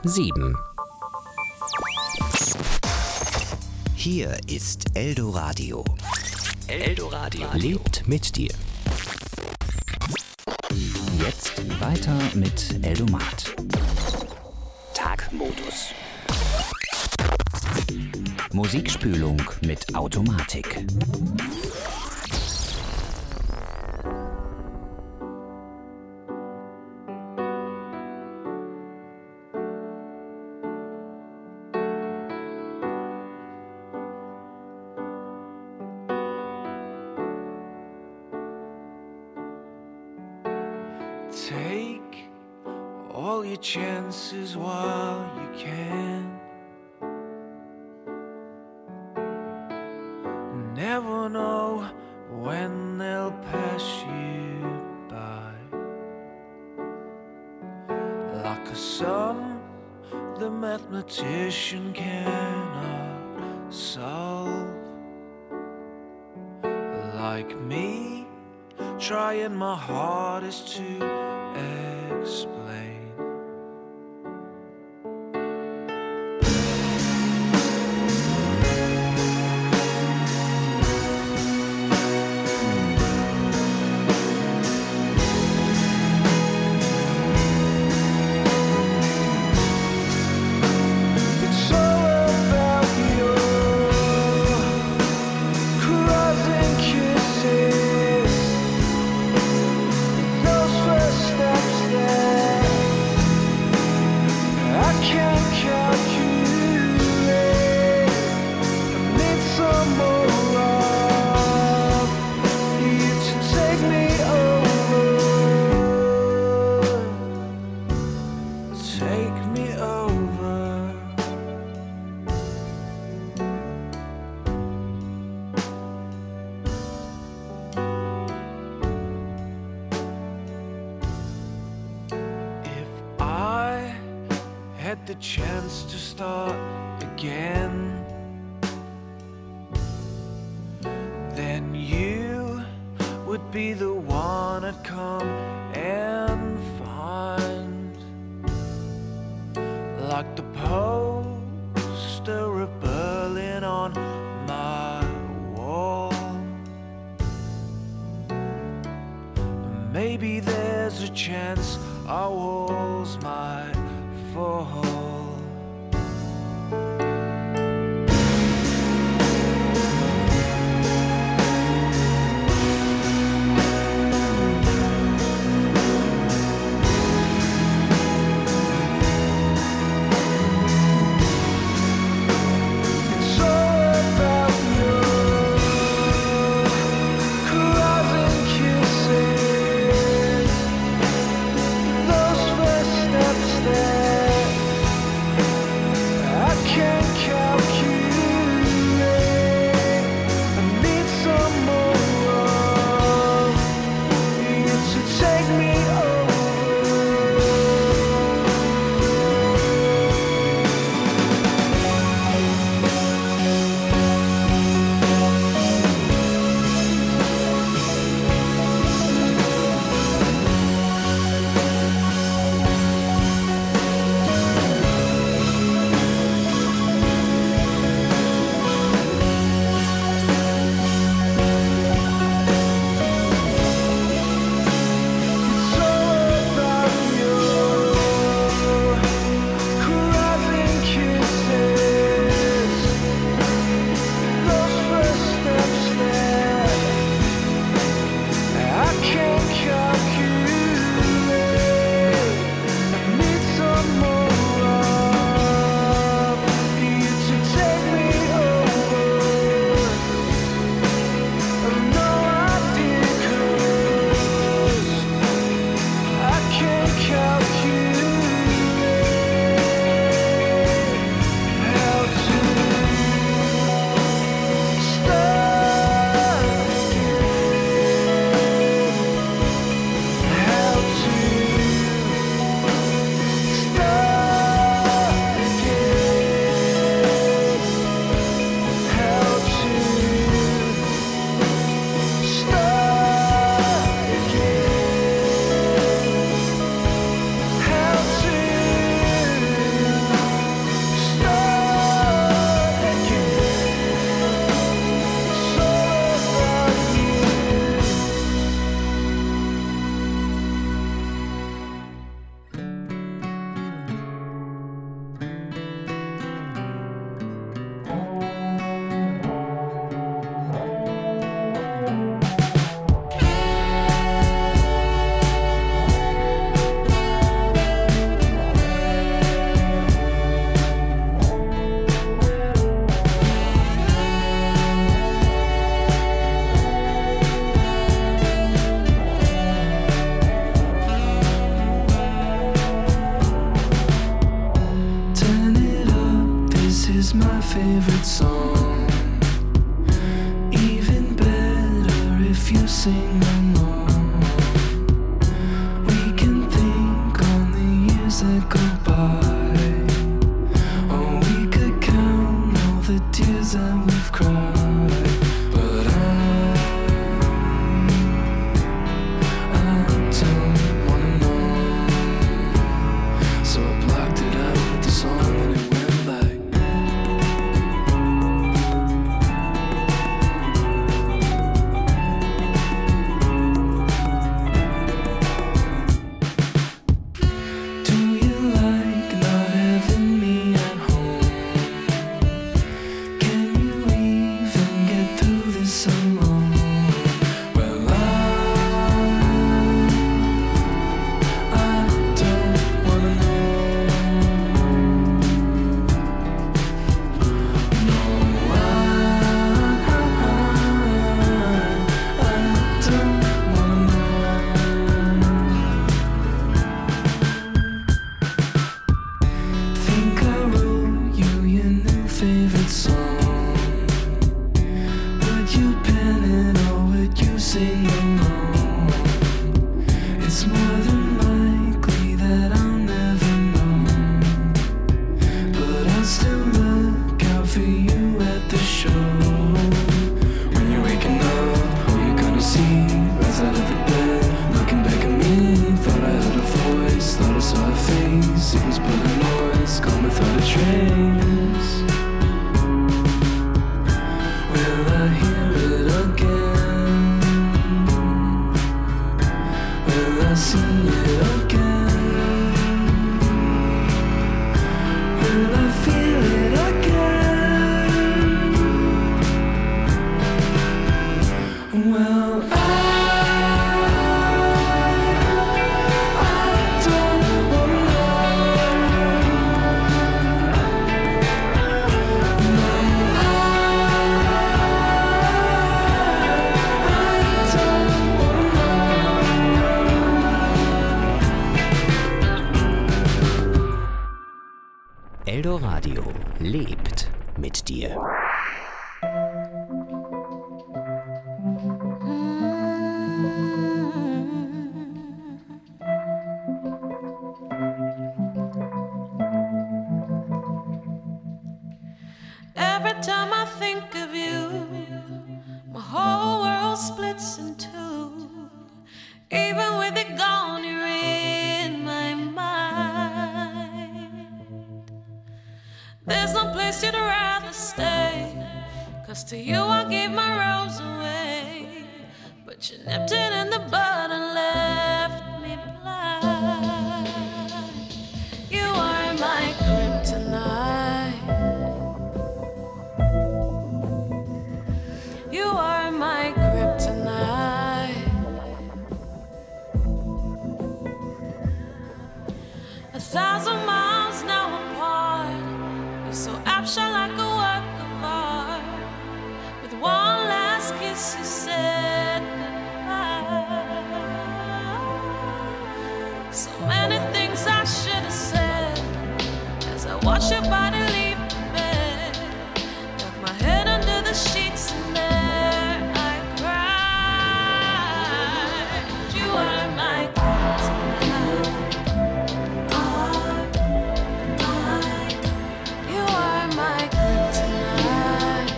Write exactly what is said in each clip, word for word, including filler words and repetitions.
sieben. Hier ist Eldoradio. Eldoradio lebt mit dir. Jetzt weiter mit Eldomat. Tagmodus. Musikspülung mit Automatik. Take all your chances while you can. Never know when they'll pass you by. Like a sum the mathematician cannot solve. Like me, trying my hardest to explain. It's all about your crossing kisses, those first steps that I can't calculate. I need some more love. You to take me over, take me over. If I had the chance to start again, then you would be the one I'd come and find. Like the poster of Berlin on my wall. Maybe there's a chance our walls might fall. It's all about your crossing kisses, those first steps that is my favorite song. Even better if you sing along. We can think on the years that go by, or we could count all the tears that we've cried. But I, I don't wanna know. So I blocked it out with the song and it went like. Eldoradio lebt mit dir. Every time I think of you, my whole world splits in two. Even with it gone, you're in my mind. There's no place you'd rather stay, 'cause to you I gave my rose away. But you nipped it in the bud and left me blind. You are my kryptonite. You are my kryptonite. A thousand miles now apart, you're so absent like a work of art. With one last kiss you said goodbye. So many things I should have said as I watch your body leave the bed. Got my head under the sheets and there I cried. You are my kryptonite. You are my kryptonite.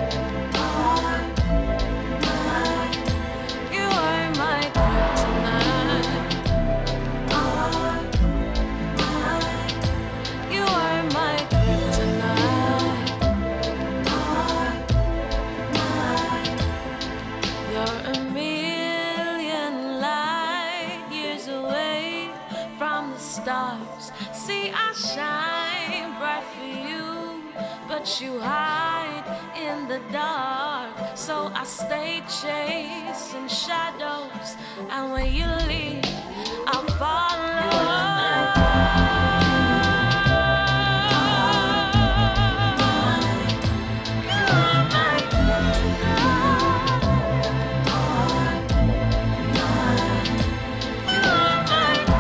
You are my kryptonite. You are my kryptonite. You're a million light years away from the stars. See, I shine bright for you, but you hide in the dark. So I stay chasing shadows, and when you leave, I'll follow.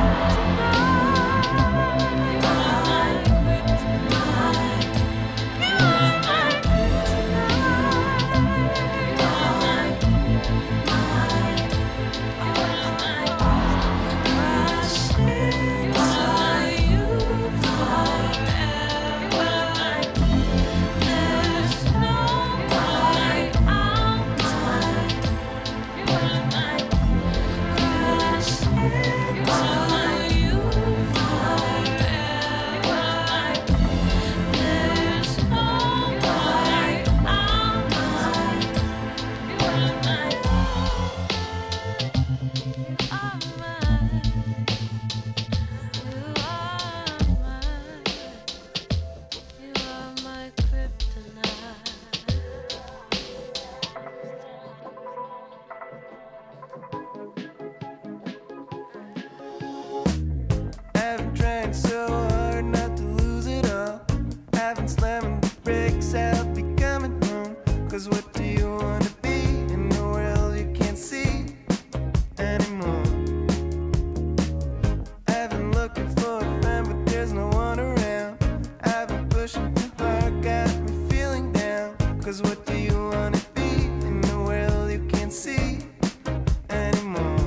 You 'Cause what do you wanna be in the world you can't see anymore?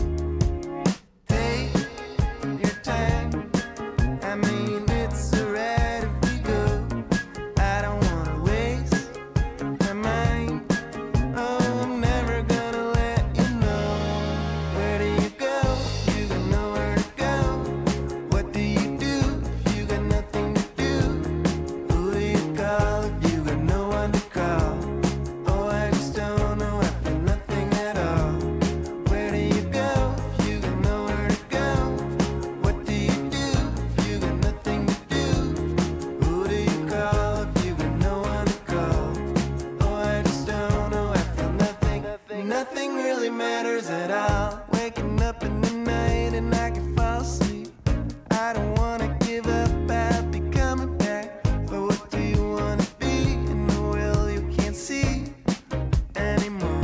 Take your time. I mean, it's alright if we go. I don't wanna waste my mind. Oh, I'm never gonna let you know. Where do you go? You got nowhere to go. What do you do if you got nothing to do? Who do you call if you got no one to call? Oh, I just don't know. I feel nothing at all. Where do you go if you got nowhere to go? What do you do if you got nothing to do? Who do you call if you got no one to call? Oh, I just don't know. I feel nothing. Nothing really matters at all. Waking up in the night and I can fall asleep. I don't wanna give up. I'll be coming back. But what do you wanna be in the world you can't see anymore?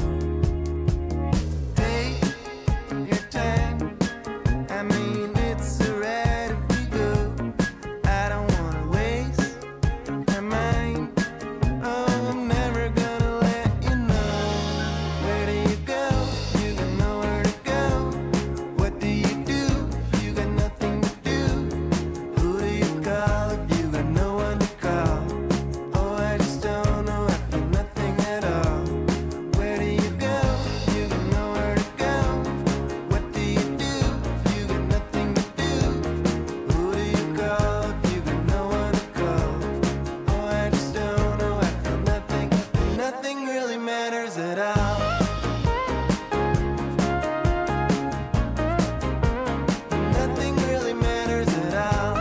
Take your time. I mean, it's alright if we go. I don't wanna waste my mind. Oh, I'm never gonna let you know. Where do you go? You got nowhere to go. What do you do if you got nothing to do? Who do you call if you got no one to call? Oh, I just don't know. I feel nothing at all. Where do you go? You got nowhere to go. What do you do if you got nothing to do? Who do you call if you got no one to call? Oh, I just don't know. I feel nothing. Nothing really matters at all. Nothing really matters at all.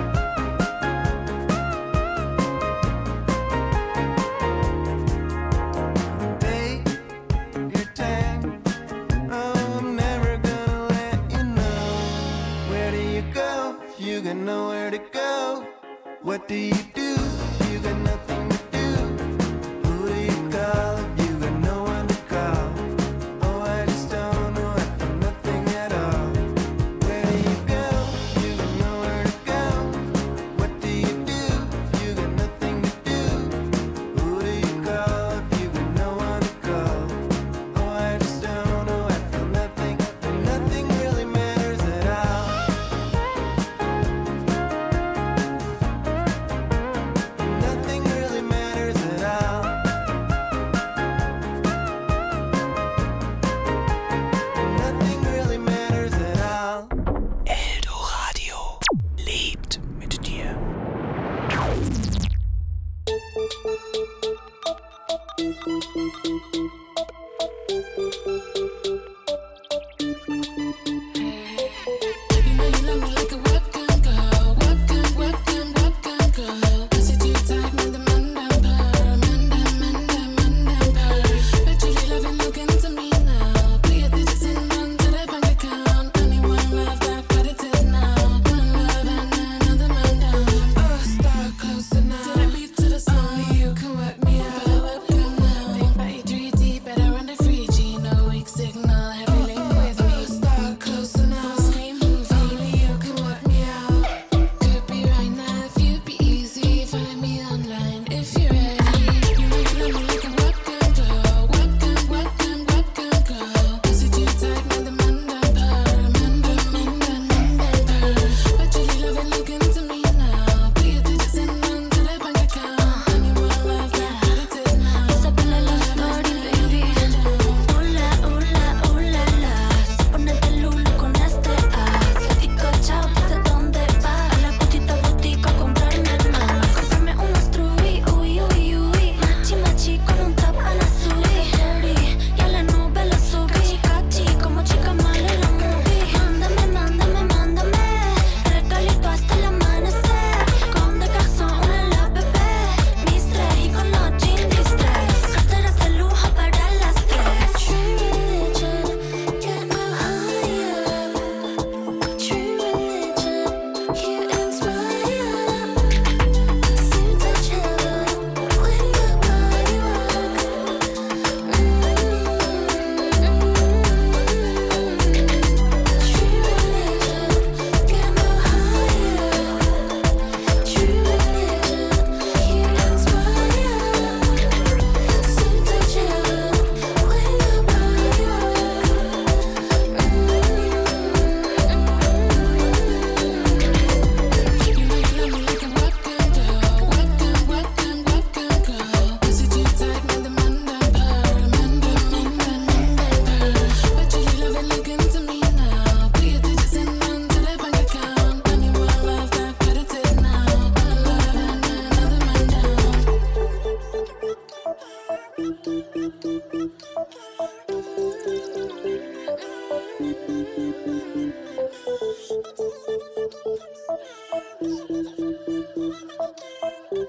Take your time. Oh, I'm never gonna let you know. Where do you go if you got nowhere to go? What do you do if you got nothing to do? Who do you call if you got no one to call? Oh, I just don't know. I feel nothing at all. Where do you go if you got nowhere to go? What do you do if you got nothing to do? Who do you call if you got no one to call? Oh, I just don't know. I feel nothing. Nothing really matters at all. Nothing really matters.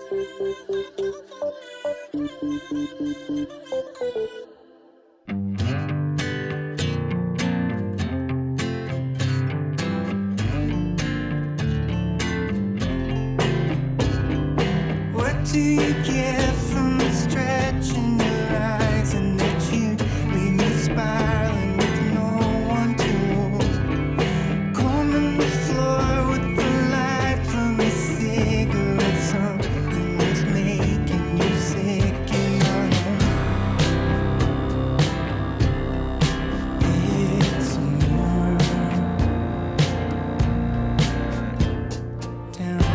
What do you get from stretching your eyes and that you leave me spiraling with no one to hold? Combing the floor with the light from a cigarette. Something was making you sick in my home. It's a mirror down.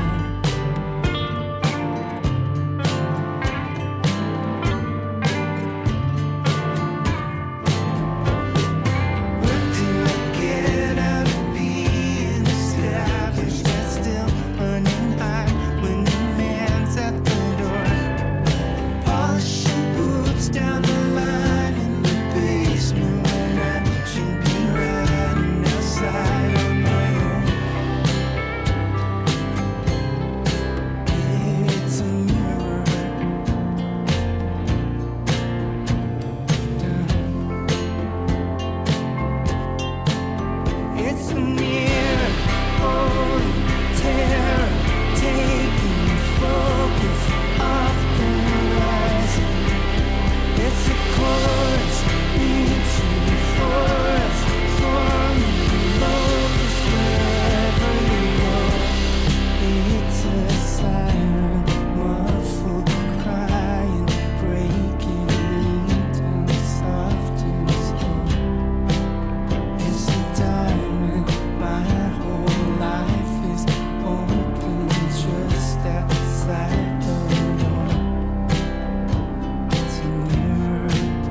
It's a mirror, holding terror, taking focus off the horizon. It's a chorus, reaching for us, forming locus wherever you go. It's a siren, muffled crying, breaking me down soft and slow. It's a diamond, my whole life is open just outside the door. It's a mirror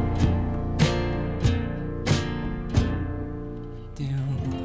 down.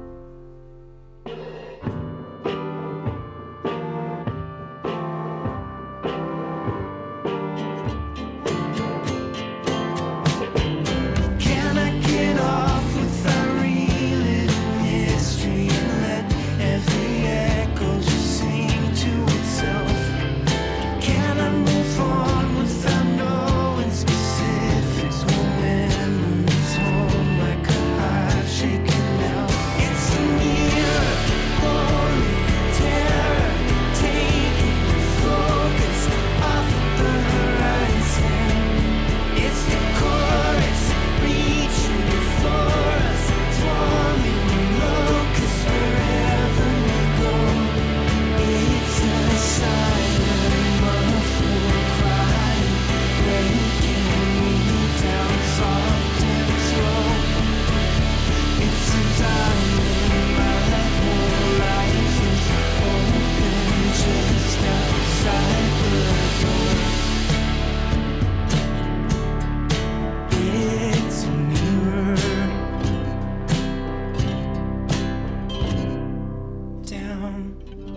Can I get off without reliving history and let every echo just sing to itself? Can I move on without knowing specifics? Will memories home like a hive shaking now? It's a mirror, holy terror, taking focus off the horizon. It's the chorus, reaching for us, swarming locusts wherever we go. It's a silent, muffled cry, breaking me down soft and slow. It's a diamond, my whole life is open just outside the door. It's a mirror down.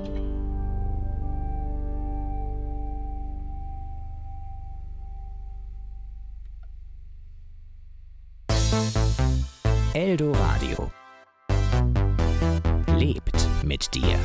Eldoradio. Lebt mit dir.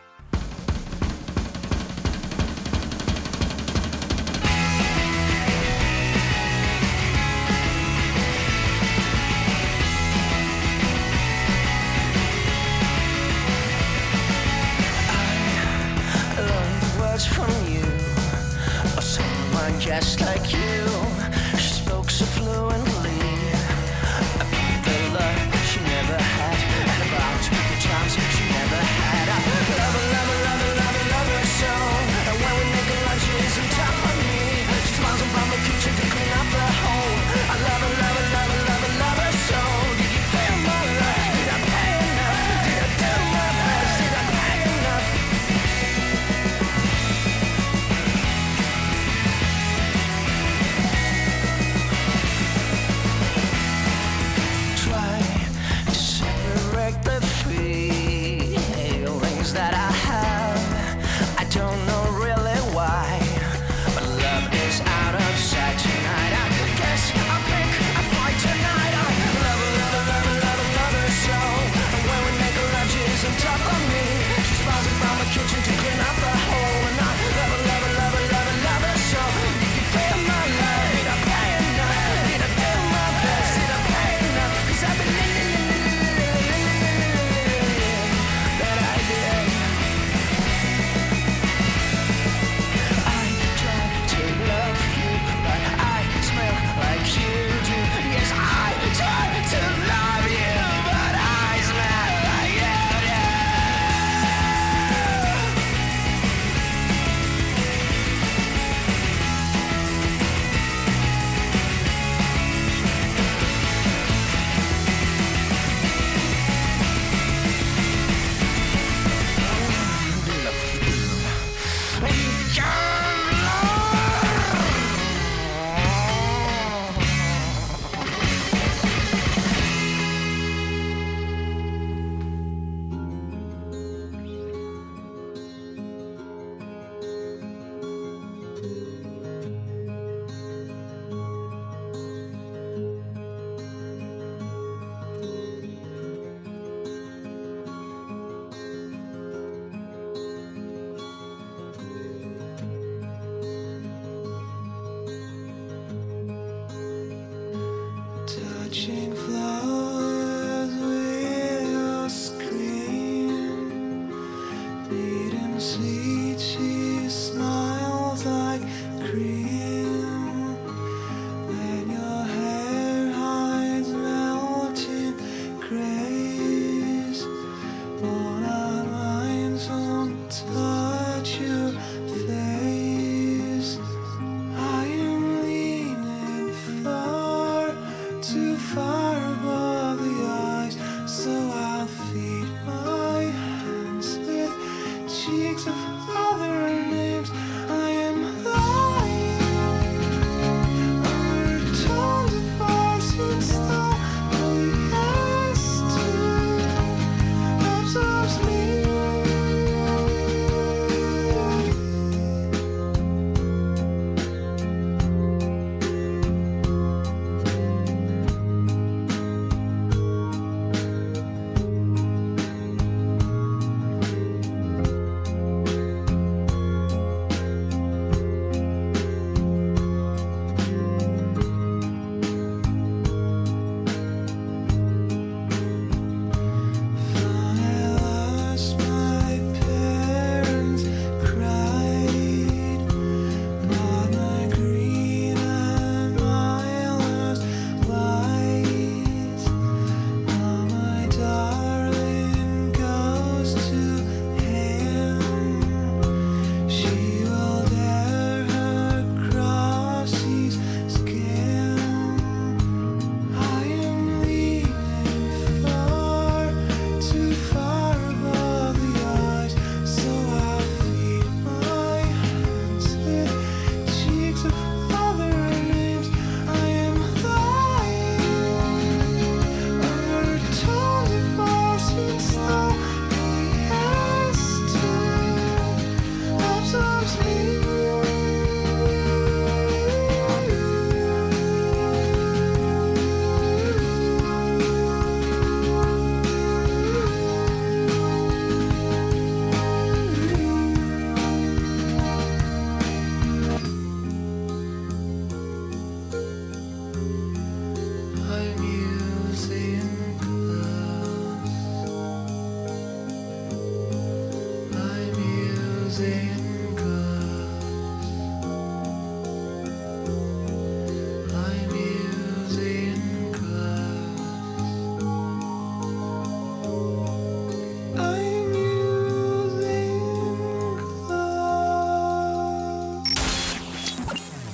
Learned words from you, or someone just like you. She spoke so fluently about the love she never had, and about the times she never had. I love her, love her, love her, love her, love her so. And when we make love, she is on top of me. She smiles from the kitchen to clean up the home. I love her, love her, love her, love her, love her so. Did you feel my love? Did I pay enough? Did I do my best? Did I pay enough?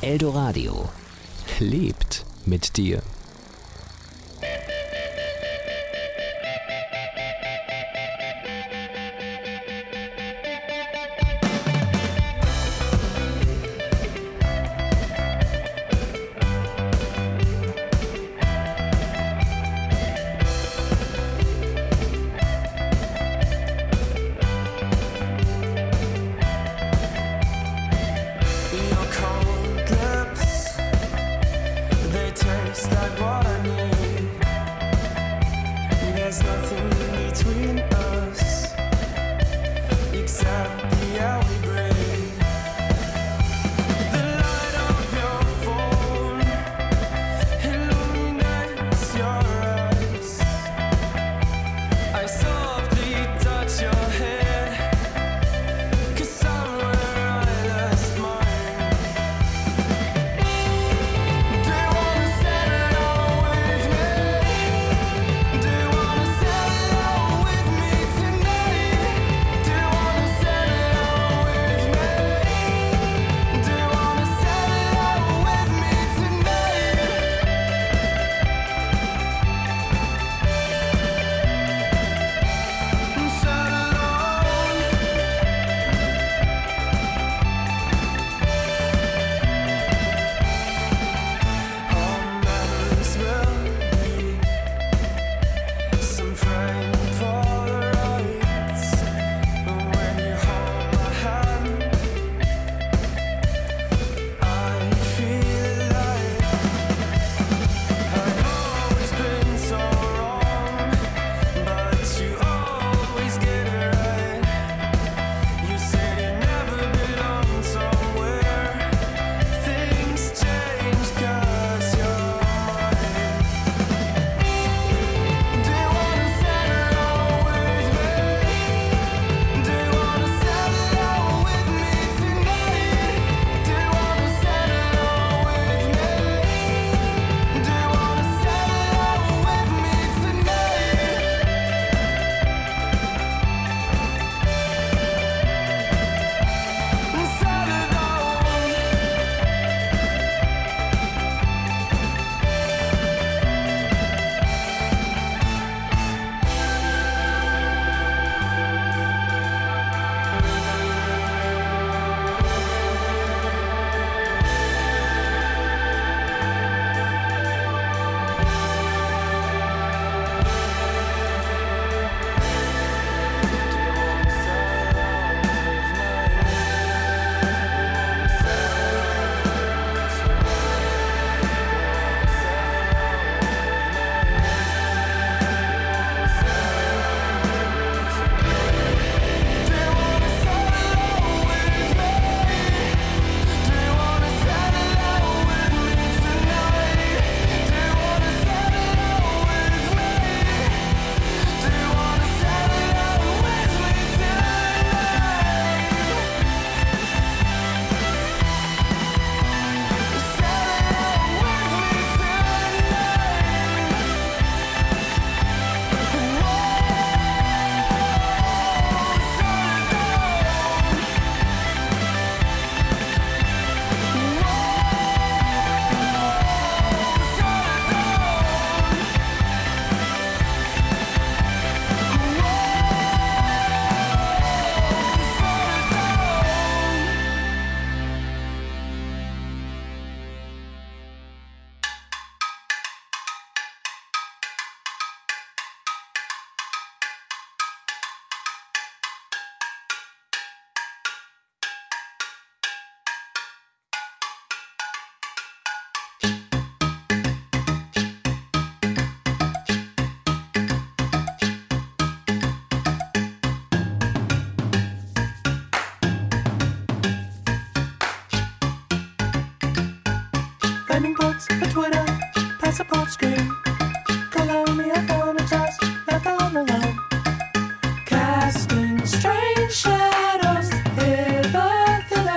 Eldoradio lebt mit dir. Landing ports, a Twitter, passport screen. Colombia phone and just left on alone. Casting strange shadows hither, thither.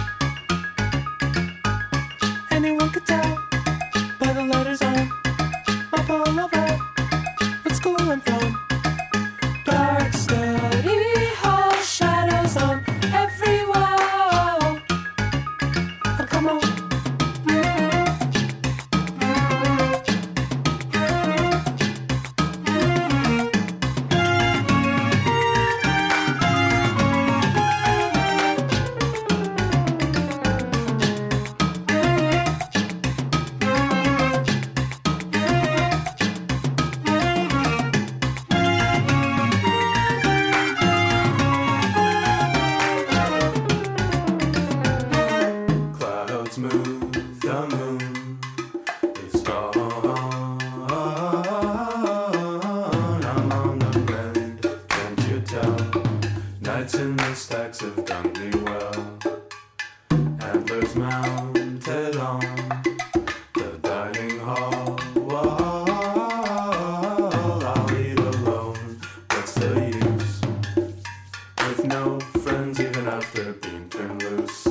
Anyone could tell by the letters on my pullover what school I'm from. Dark study hall, shadows on every wall. Oh, come on. smooth, the moon is gone. I'm on the mend, can't you tell? Nights in the stacks have done me well. Antlers mounted on the dining hall. I'll eat alone, what's the use? With no friends even after being turned loose.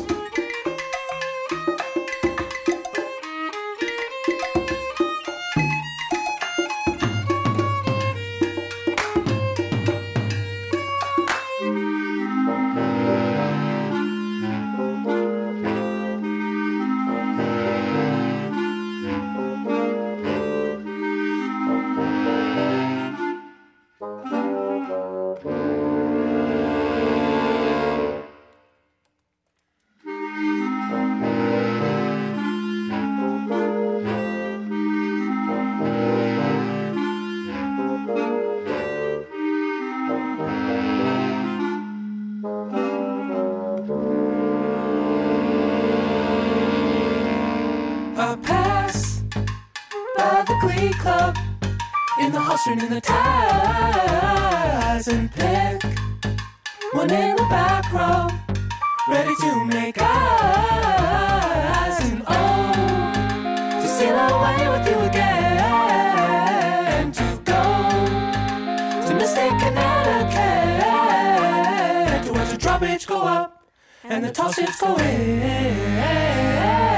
I pass by the Glee Club in the hall, in the ties, and pick one in the back row, ready to make eyes, and oh, to sail away with you again, to go to Mystic Connecticut, to watch the drawbridge go up and the tall ships go in.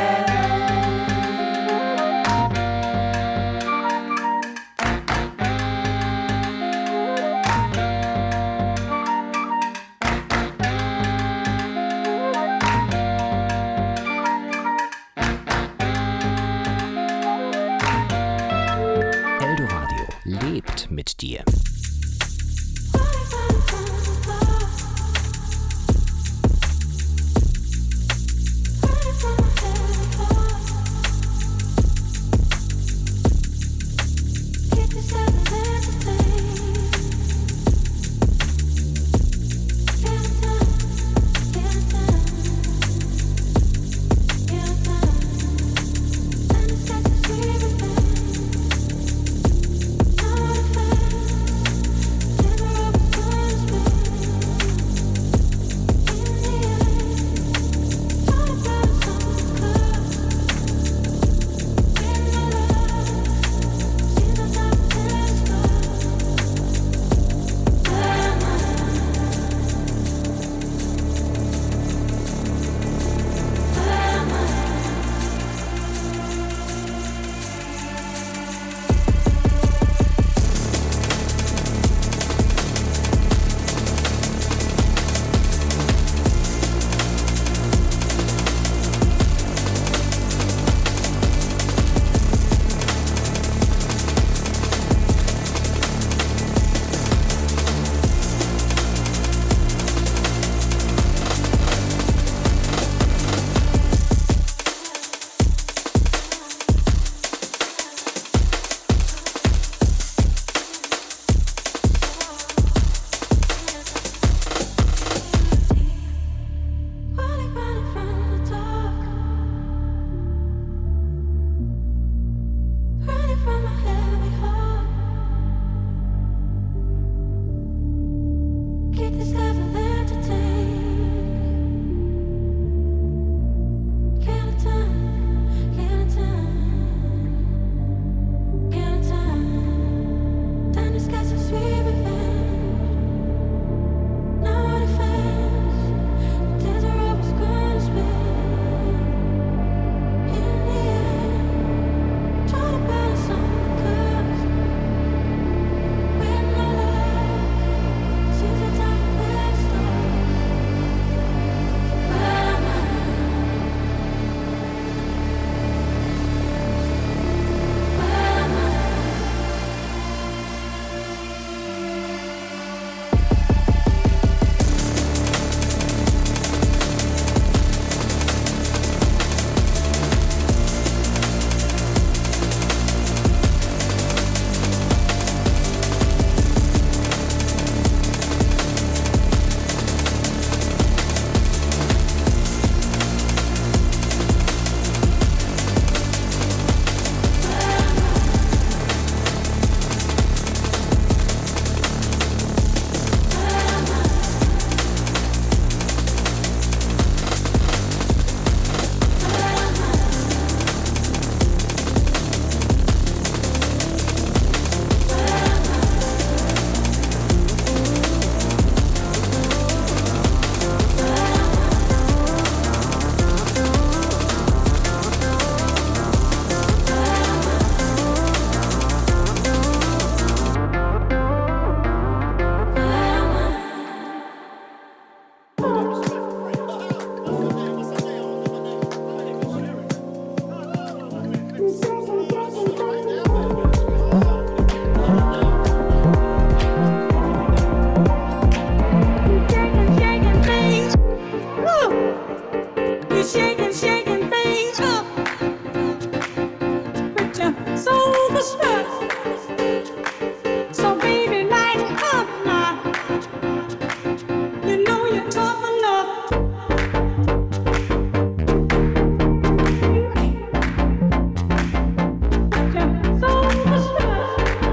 Eldoradio lebt mit dir. Bye. shaking, shaking things up. With your soul strut. So baby, lighten up now. You know you're tough enough. With your soul strut.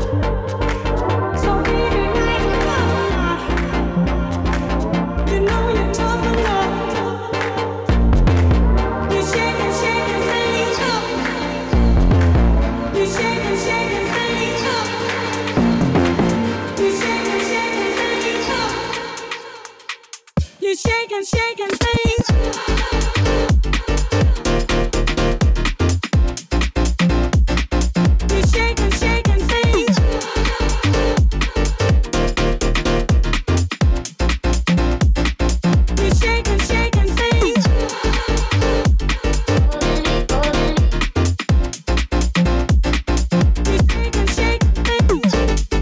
So baby, lighten up now. You know you're tough enough. You shaking, shaking things up. You shaking, shaking things up. You shaking, shaking things up. You shaking, shaking things. You shaking, shaking things. You shaking, shaking things. You shaking, shaking things.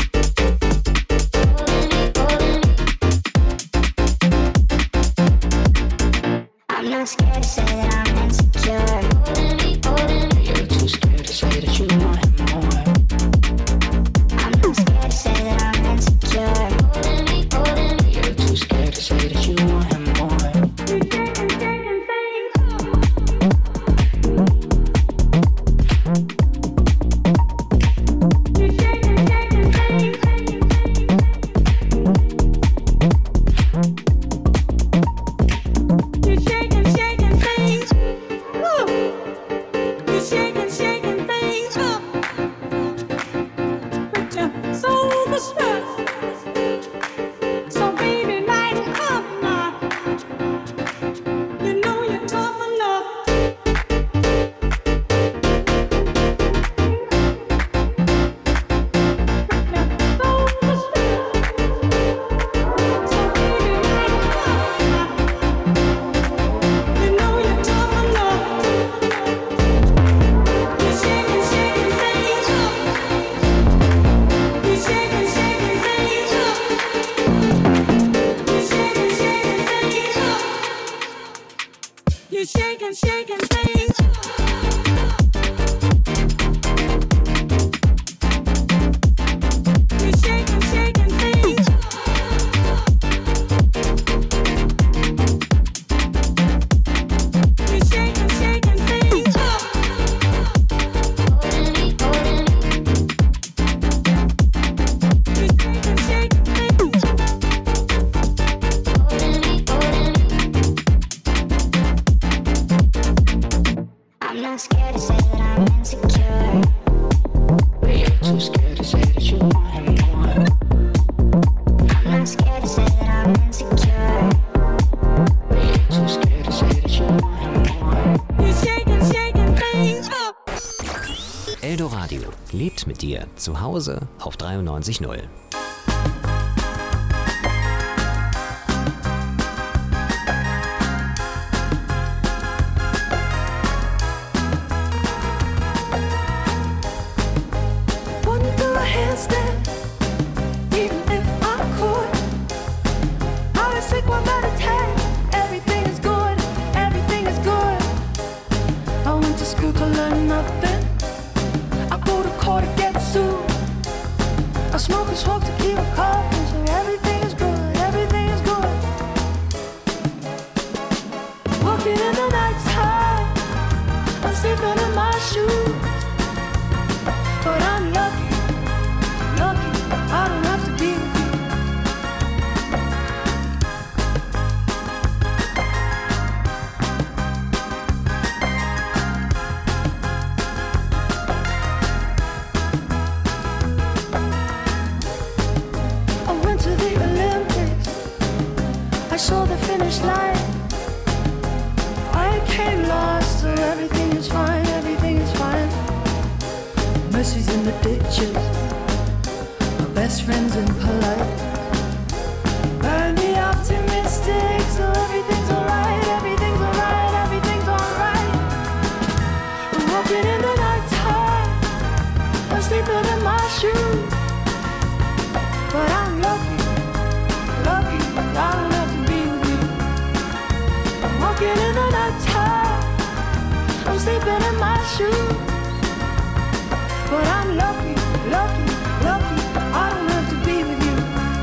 I'm not scared to say that I'm insecure. You're too scared to say that you want him more. I'm not scared to say that I'm insecure. You're too scared to say that you want him more. You shaking, shaking things. You shaking, shaking things. You shaking, shaking things. Woo. You shaking, shaking things up. With your soul strut. So baby, lighten up now. You know you're tough enough. So baby, lighten up now. You know you're tough enough. You shaking, shaking things up. You shaking, shaking things up. You shaking, shaking things up. You shaking, shaking things. You shaking, shaking things. You shaking, shaking things up. You shaking, shaking things. I'm not scared to say that I'm insecure. But you're too scared to say that you want him more. I'm not scared to say that I'm insecure. But you're too scared to say that you want him more. You shaking, shaking things up. Eldoradio lebt mit dir zu Hause auf dreiundneunzig Komma null. Wouldn't do a handstand, even if I could. I was sick one meditate. Everything is good, everything is good. I went to school to learn nothing. I go to court to get sued. I smoke and smoke to keep a coffin, so everything is good, everything is good. Walking in the nighttime, I'm sleeping in my shoes. But I'm lucky, lucky, I don't have to be with you. I went to the Olympics, I saw the finish line. I came lost, so everything is fine, everything is fine. Mercy's in the ditches, my best friend's impolite. Burn me optimistic, so everything's alright, everything's alright, everything's alright. I'm walking in the nighttime, I'm sleeping in my shoes. But I'm lucky, lucky, I don't have to be with you. I'm walking in the nighttime, sleeping in my shoes. But I'm lucky, lucky, lucky, I don't have to be with you.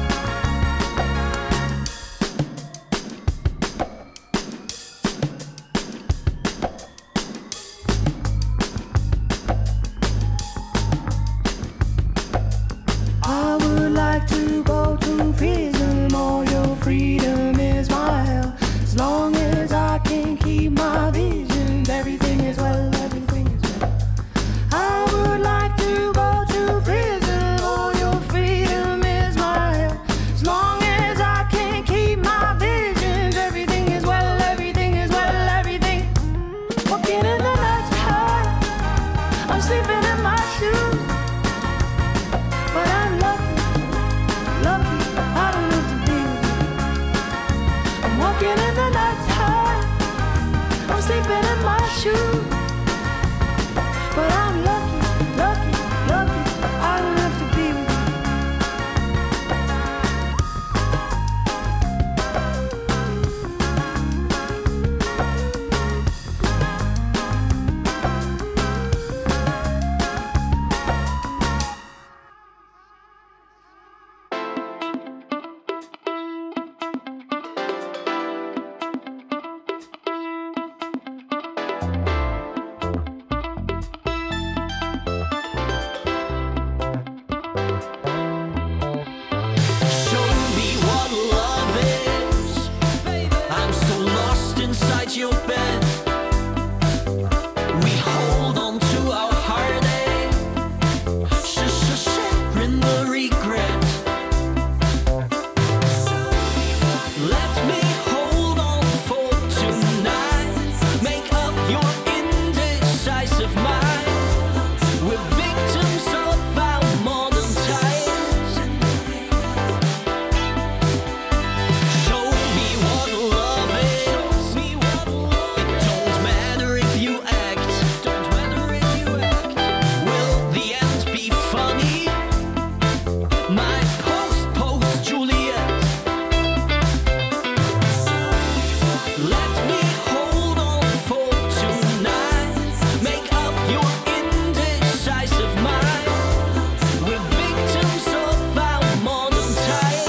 I would like to go to prison, all your freedom is my hell. As long as I can keep my visions, everything is well, everything is well. I would like to go to prison, all your freedom is my hell. As long as I can keep my visions, everything is well, everything is well, everything. Walking in the night sky, I'm sleeping in my shoes. But I'm lucky, lucky, I don't have to be with you. I'm walking in the night sky, I'm sleeping in my shoes. But I'm lucky, lucky, lucky, I don't have to be with you. Show me what love is. I'm so lost inside your bed. We hold on to our heartache, sharing the regret. Let me hold on for tonight. Make up your indecisive mind. We're victims of our modern times. Show me what love is. It don't matter if you act. Don't matter if you act. Will the end be funny? My post post Juliet. Let me hold on for tonight. Make up your indecisive mind. We're victims of our modern times.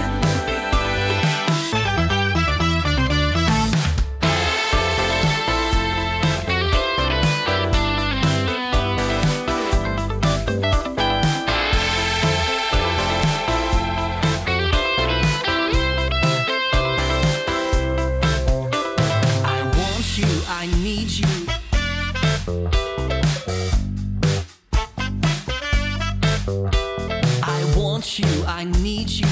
I want you, I need you. I want you, I need you.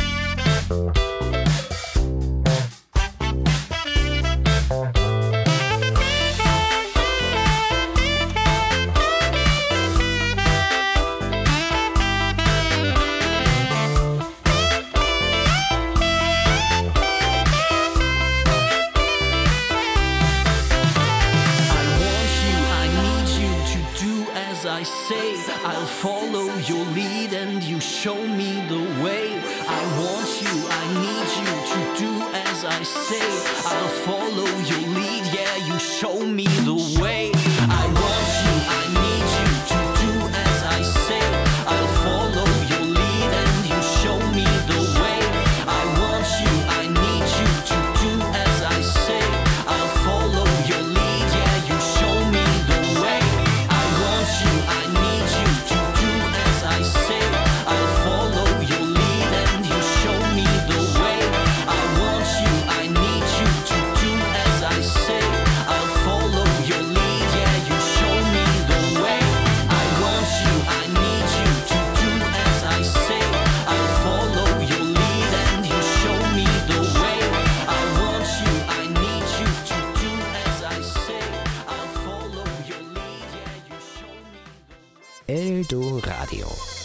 I want you, I need you to do as I say. I'll follow your lead and you show me the way. I want you, I need you to do as I say. I'll follow your lead, yeah, you show me the way. I want you, I need you to do as I say. I'll follow your lead and you show me the way. I want you, I need you to do as I say. I'll follow your lead, yeah, you show me the way. I want you, I need you to do as I say. I'll follow your lead and you show me the way. I want you, I need you to do as I say. I'll follow your lead, yeah, you show me the way. I want you, I need you to do as I say. I'll follow your lead and you show me the way. I want you, I need you to do as I say. I'll follow your lead, yeah, you show me the way. Eldo Radio.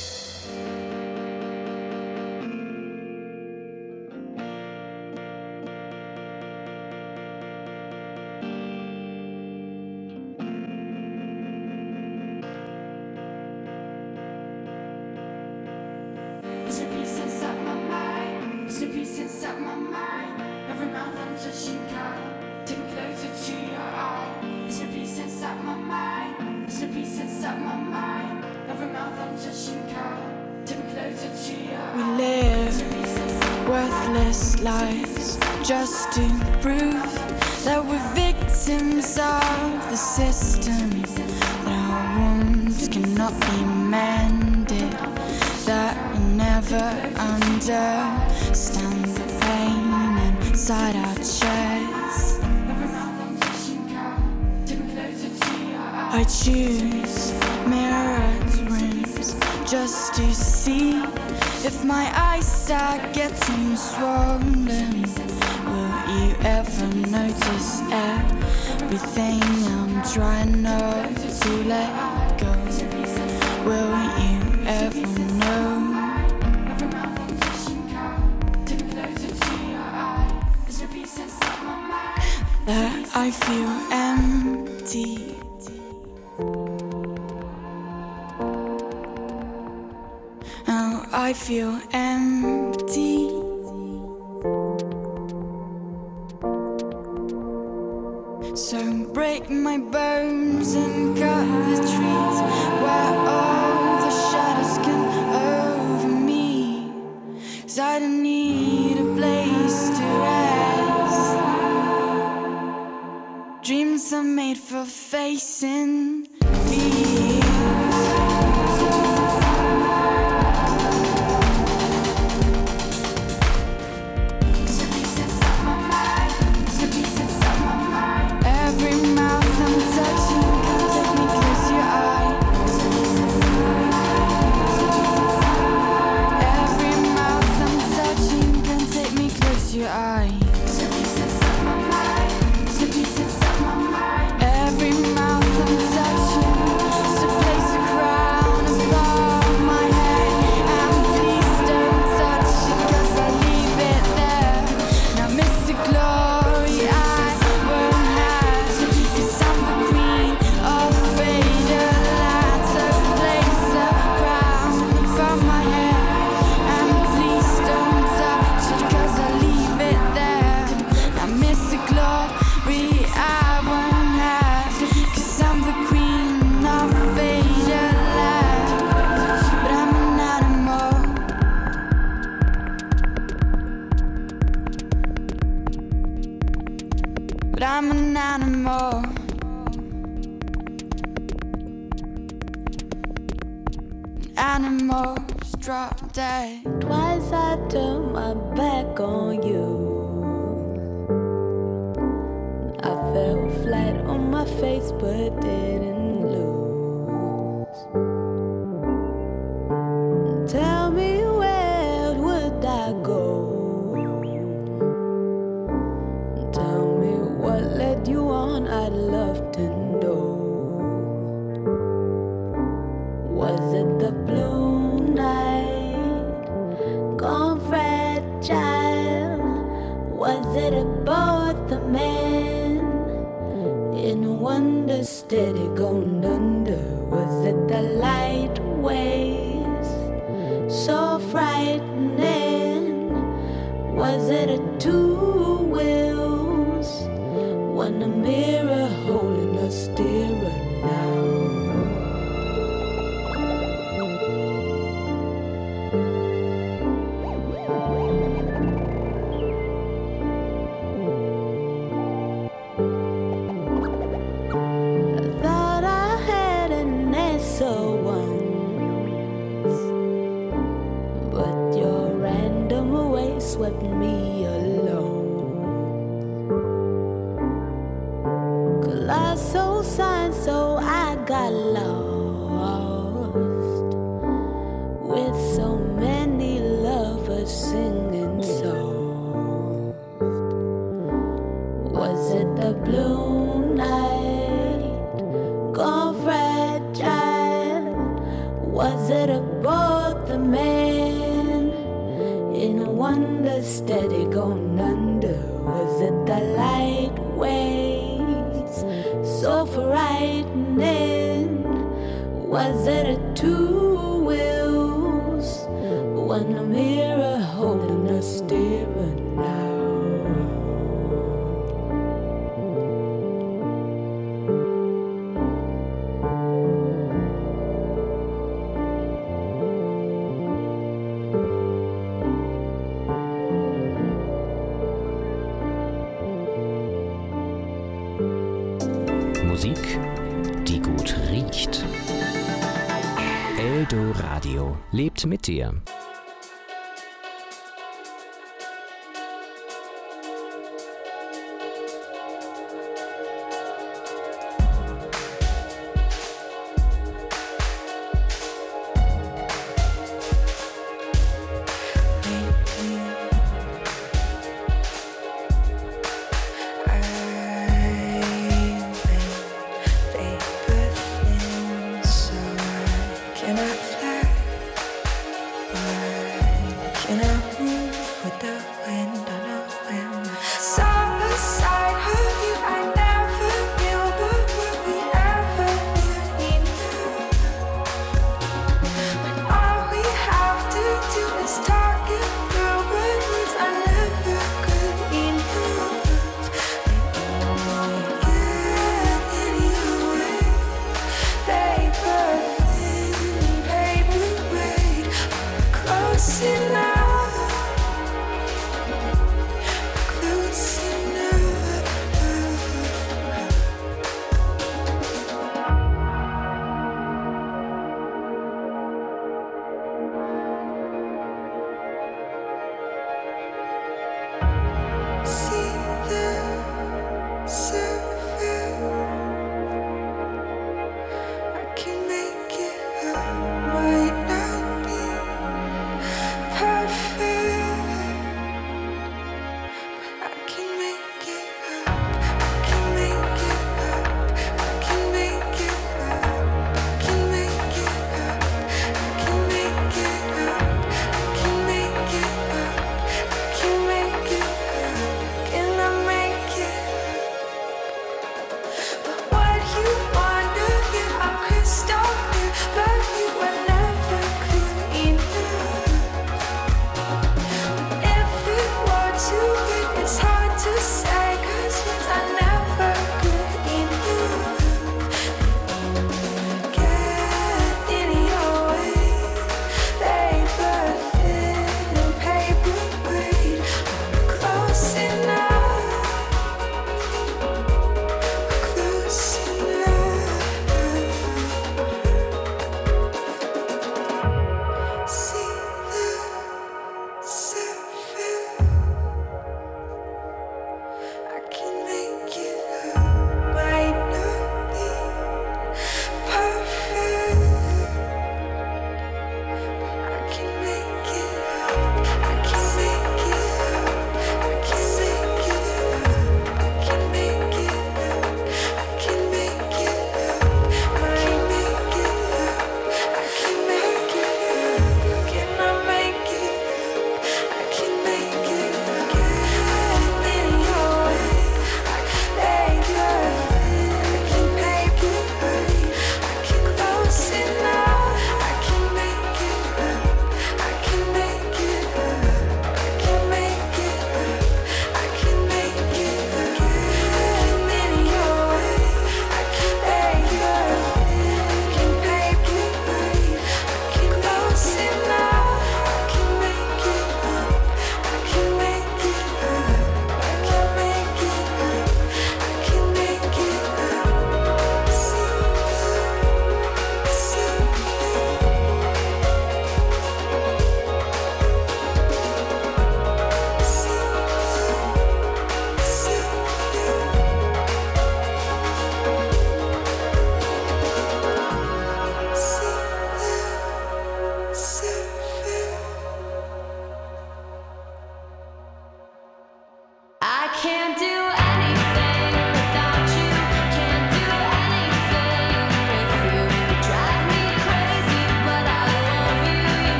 There's a piece inside my mind. There's a piece inside my mind. Every mouth I'm touching, God. Take me closer to your eye. There's a piece inside We live worthless lives just to prove that we're victims of the system, that our wounds cannot be mended, that we never understand the pain inside our chests. I choose mirrors, rooms, just to see if my eyes start getting swollen. Will you ever notice everything I'm trying not to let go? Will you ever know that I feel empty? Now I feel empty. So break my bones and cut the trees where all the shadows come over me. 'Cause I don't need a place to rest. Dreams are made for facing fears. Your eye. Every mouth I'm touching is to place a crown above my head. And please don't touch it, 'cause I leave it there. Now miss the glory I won't have, 'cause I'm the queen of faded light. So place a crown above my head. And please don't touch it, 'cause I leave it there. I miss the glory I won't have, 'cause I'm the queen of faded light. But I'm an animal. But I'm an animal. Animals drop dead. Twice I turned my back on you. I fell flat on my face but didn't lose. Tell me, where would I go? Tell me what led you on, I'd love to know. Was it the blue night, gone fragile? Was it about the man in wonder, steady going under? Was it the light waves, so frightening? Was it a two wheels, one a mirror holding a steering now? Swept me alone. Colossal sign, so I got lost with so many lovers singing songs. Was it the blue night, gone fragile? Was it about the man in wonder, steady going under? Was it the light waves, so frightening? Was it a two wheels, one a mirror holding a steering now? Musik, die gut riecht. Eldoradio lebt mit dir.